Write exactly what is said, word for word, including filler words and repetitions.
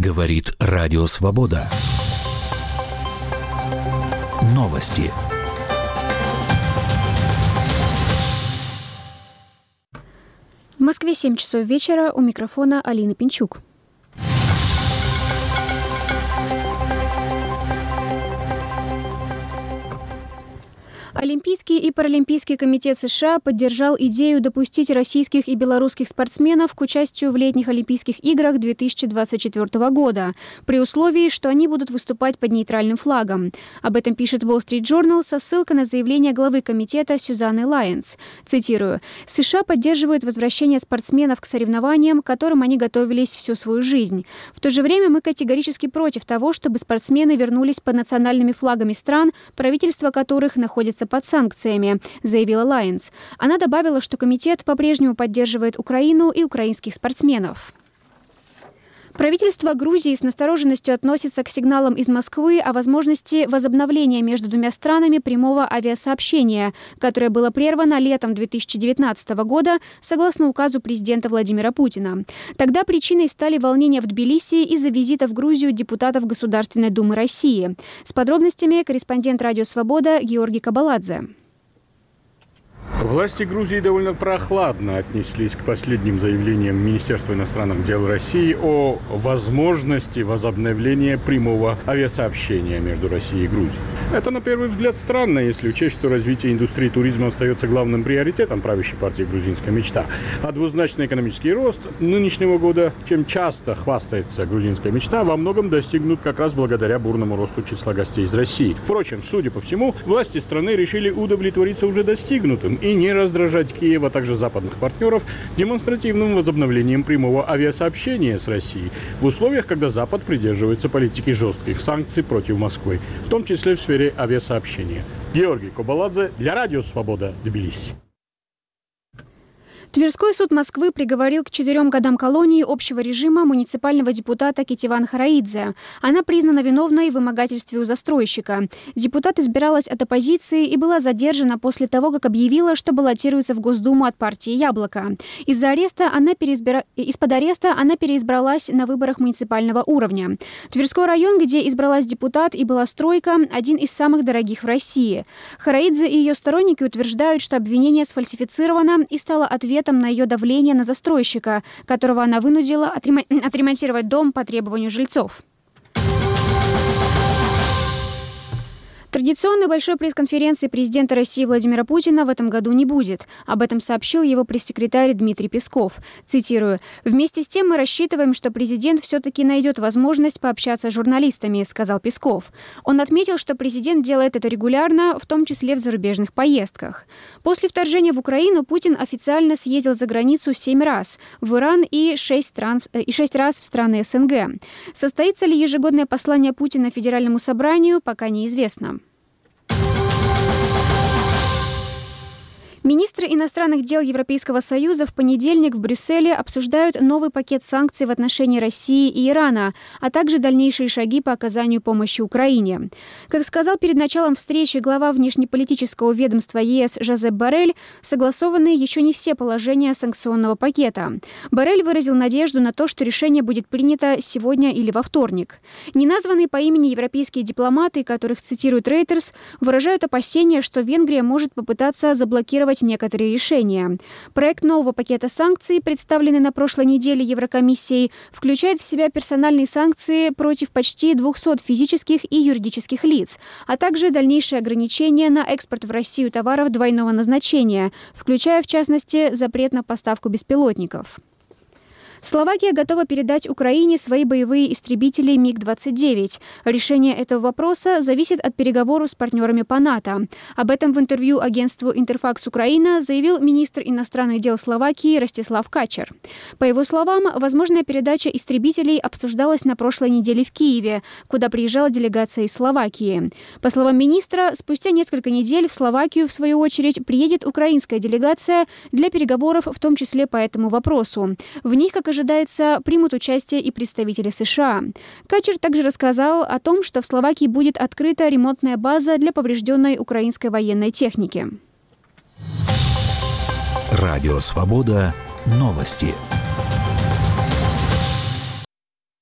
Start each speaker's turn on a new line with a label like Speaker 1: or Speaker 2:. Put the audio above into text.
Speaker 1: Говорит Радио Свобода. Новости.
Speaker 2: В Москве семь часов вечера. У микрофона Алина Пинчук. Олимпийский и Паралимпийский комитет США поддержал идею допустить российских и белорусских спортсменов к участию в летних Олимпийских играх две тысячи двадцать четвёртого года, при условии, что они будут выступать под нейтральным флагом. Об этом пишет Wall Street Journal со ссылкой на заявление главы комитета Сюзанны Лайенс. Цитирую: «США поддерживают возвращение спортсменов к соревнованиям, к которым они готовились всю свою жизнь. В то же время мы категорически против того, чтобы спортсмены вернулись под национальными флагами стран, правительства которых находятся под санкциями», заявила Лайенс. Она добавила, что комитет по-прежнему поддерживает Украину и украинских спортсменов. Правительство Грузии с настороженностью относится к сигналам из Москвы о возможности возобновления между двумя странами прямого авиасообщения, которое было прервано летом две тысячи девятнадцатого года согласно указу президента Владимира Путина. Тогда причиной стали волнения в Тбилиси из-за визита в Грузию депутатов Государственной Думы России. С подробностями корреспондент Радио Свобода Георгий Кабаладзе.
Speaker 3: Власти Грузии довольно прохладно отнеслись к последним заявлениям Министерства иностранных дел России о возможности возобновления прямого авиасообщения между Россией и Грузией. Это, на первый взгляд, странно, если учесть, что развитие индустрии туризма остается главным приоритетом правящей партии «Грузинская мечта». А двузначный экономический рост нынешнего года, чем часто хвастается «Грузинская мечта», во многом достигнут как раз благодаря бурному росту числа гостей из России. Впрочем, судя по всему, власти страны решили удовлетвориться уже достигнутым и не раздражать Киев, а также западных партнеров демонстративным возобновлением прямого авиасообщения с Россией в условиях, когда Запад придерживается политики жестких санкций против Москвы, в том числе в сфере авиасообщения. Георгий Кабаладзе для Радио Свобода, Тбилиси.
Speaker 2: Тверской суд Москвы приговорил к четырем годам колонии общего режима муниципального депутата Кетиван Хараидзе. Она признана виновной в вымогательстве у застройщика. Депутат избиралась от оппозиции и была задержана после того, как объявила, что баллотируется в Госдуму от партии «Яблоко». Из-за ареста она переизбира... Из-под ареста она переизбралась на выборах муниципального уровня. Тверской район, где избралась депутат и была стройка, один из самых дорогих в России. Хараидзе и ее сторонники утверждают, что обвинение сфальсифицировано и стало ответом на ее давление на застройщика, которого она вынудила отремонтировать дом по требованию жильцов. Традиционной большой пресс-конференции президента России Владимира Путина в этом году не будет. Об этом сообщил его пресс-секретарь Дмитрий Песков. Цитирую: «Вместе с тем мы рассчитываем, что президент все-таки найдет возможность пообщаться с журналистами», сказал Песков. Он отметил, что президент делает это регулярно, в том числе в зарубежных поездках. После вторжения в Украину Путин официально съездил за границу семь раз, в Иран и шесть, стран, и шесть раз в страны СНГ. Состоится ли ежегодное послание Путина Федеральному собранию, пока неизвестно. Министры иностранных дел Европейского Союза в понедельник в Брюсселе обсуждают новый пакет санкций в отношении России и Ирана, а также дальнейшие шаги по оказанию помощи Украине. Как сказал перед началом встречи глава внешнеполитического ведомства ЕС Жозеп Боррель, согласованы еще не все положения санкционного пакета. Боррель выразил надежду на то, что решение будет принято сегодня или во вторник. Неназванные по имени европейские дипломаты, которых цитирует Reuters, выражают опасения, что Венгрия может попытаться заблокировать некоторые решения. Проект нового пакета санкций, представленный на прошлой неделе Еврокомиссией, включает в себя персональные санкции против почти двухсот физических и юридических лиц, а также дальнейшие ограничения на экспорт в Россию товаров двойного назначения, включая, в частности, запрет на поставку беспилотников. Словакия готова передать Украине свои боевые истребители миг двадцать девять. Решение этого вопроса зависит от переговоров с партнерами по НАТО. Об этом в интервью агентству «Интерфакс Украина» заявил министр иностранных дел Словакии Ростислав Качер. По его словам, возможная передача истребителей обсуждалась на прошлой неделе в Киеве, куда приезжала делегация из Словакии. По словам министра, спустя несколько недель в Словакию, в свою очередь, приедет украинская делегация для переговоров, в том числе по этому вопросу. В них, как ожидается, примут участие и представители США. Качер также рассказал о том, что в Словакии будет открыта ремонтная база для поврежденной украинской военной техники.
Speaker 1: Радио Свобода. Новости.